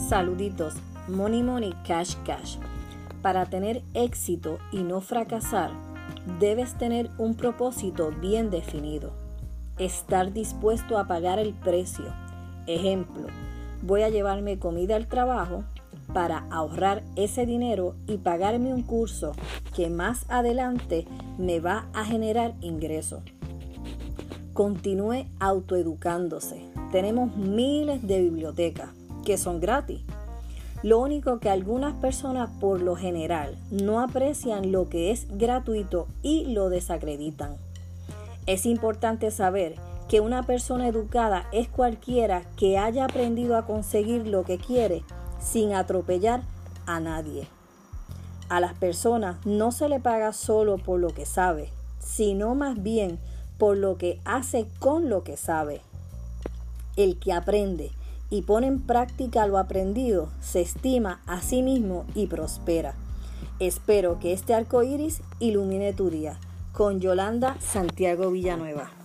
Saluditos, Money Money, Cash Cash. Para tener éxito y no fracasar, debes tener un propósito bien definido. Estar dispuesto a pagar el precio. Ejemplo, voy a llevarme comida al trabajo para ahorrar ese dinero y pagarme un curso que más adelante me va a generar ingresos. Continúe autoeducándose. Tenemos miles de bibliotecas que son gratis. Lo único que algunas personas por lo general no aprecian lo que es gratuito y lo desacreditan. Es importante saber que una persona educada es cualquiera que haya aprendido a conseguir lo que quiere sin atropellar a nadie. A las personas no se le paga solo por lo que sabe, sino más bien por lo que hace con lo que sabe. El que aprende y pone en práctica lo aprendido se estima a sí mismo y prospera. Espero que este arco iris ilumine tu día. Con Yolanda Santiago Villanueva.